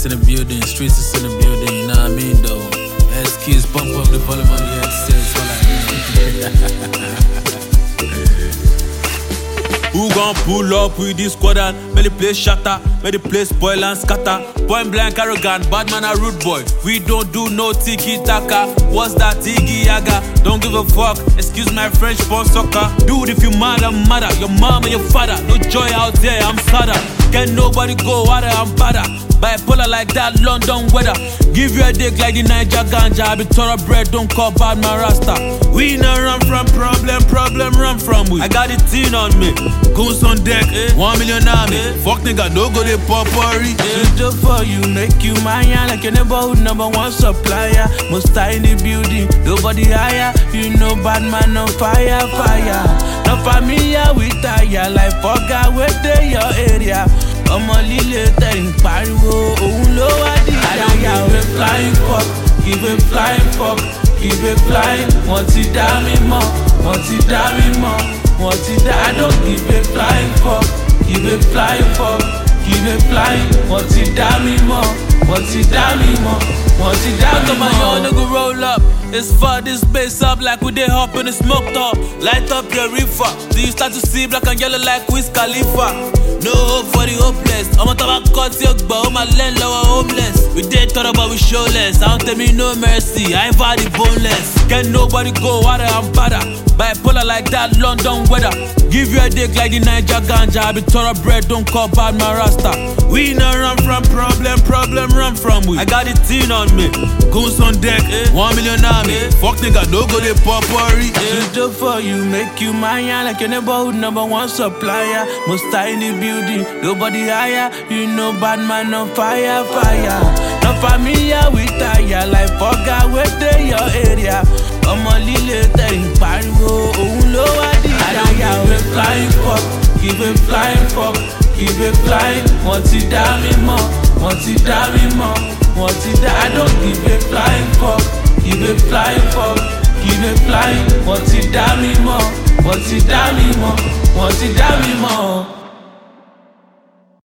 Gas in the building, streets is in the building, you know what I mean though. As kids pump up the volume on the headsets, all Who gon' pull up with this squadron? Make the place shatter, make the place spoil and scatter. Point blank arrogant, bad man a rude boy. We don't do no tiki-taka. What's that tiki-yaga? Don't give a fuck, excuse my French for soccer. Dude, if you mad, I'm madder. Your mom and your father, no joy out there, I'm sadder. Can nobody go harder, I'm badder. Bipolar like that London weather. Give you a dick like the Niger ganja. I be thoroughbred, don't call bad man rasta. We not run from problem run from we. I got the teen on me, goons on deck, 1 million army. Fuck nigga, no go they pop-worry. Just for you, make you mine like your neighborhood #1 supplier. Most high in the building, nobody higher. You know bad man on fire. No familiar with tire, like fuck out with your area. Ọmọ líle tẹ̀yìn pariwo, òun ló wá di àyà. Give a flying fuck, give a flying fuck, give a flying. Wọ́n ti dá mi mọ̀, wọ́n ti dá mi mọ̀, wọ́n ti dá. I don't give a flying fuck, give a flying fuck, give a flying. Wọ́n ti dá mi mọ̀, wọ́n ti dá mi mọ̀, wọ́n ti dá mi mọ̀. My young nigga roll up. It's for this bass up like we dey hop in the smoke top. Light up your reefer, till you start to see black and yellow like Wiz Khalifa. No hope for the hopeless. I'm on top of cut your but all my land lower homeless. We dead thought about we showless. I don't tell me no mercy, I ain't for the boneless. Can nobody go harder, I'm badder. Bipolar like that London weather. Give you a dick like the Niger ganja. I be thoroughbred, don't call bad man rasta. We not run from problem run from we. I got the teen on me, goons on deck, 1 million army. Fuck nigga, no go they pop-worry. Just for you, make you mine like your neighborhood #1 supplier. Most high in the building, nobody higher. You know bad man on fire. No familiar with tire, like fuck out with your area. Ọmọ líle tẹ̀yìn pariwo, òun ló wá di àyà. Give a flying fuck, give a flying fuck, give a flying. Wọ́n ti dá mi mọ̀, wọ́n ti dá mi mọ̀, wọ́n ti dá. I don't give a flying fuck, give a flying fuck, give a flying. Wọ́n ti dá mi mọ̀, wọ́n ti dá mi mọ̀, wọ́n ti dá mi mọ̀.